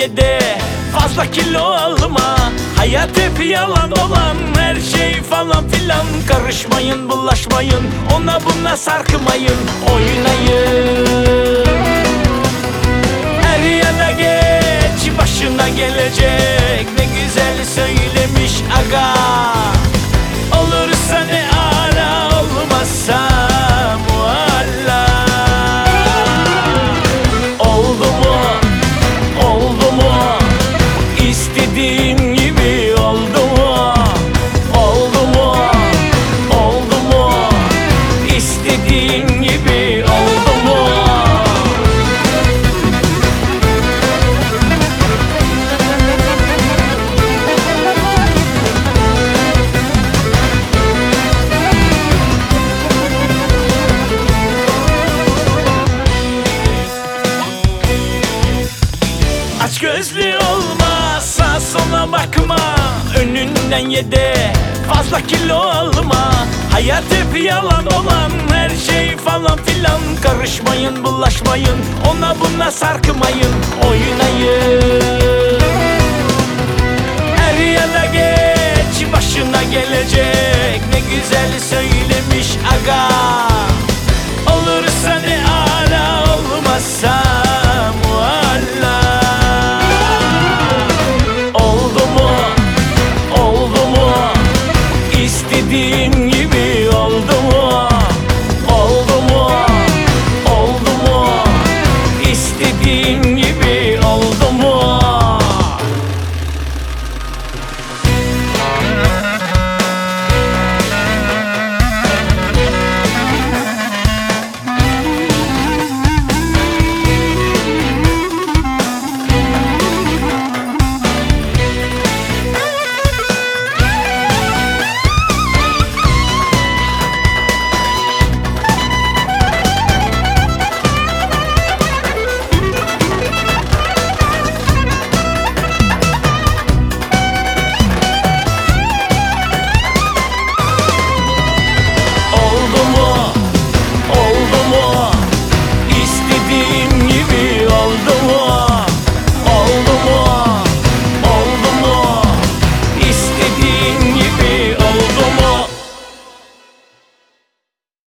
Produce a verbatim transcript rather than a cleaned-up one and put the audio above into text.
ye de fazla kilo alma. Hayat hep yalan dolan, her şey falan filan. Karışmayın, bulaşmayın, ona buna sarkmayın. Oynayın, er ya da geç başına gelecek. Ne güzel söylemiş aga. Olursa ne ala, olmazsa mualla. Oldu mu, oldu mu, İstediğin gibi oldu mu? Oldu mu, oldu mu, İstediğin gibi oldu mu? Aç gözlü olma, sağa sola bakma. Önünden ye de fazla kilo alma. Hayat hep yalan olan, her şey falan filan. Karışmayın, bulaşmayın, ona buna sarkmayın. Oynayın,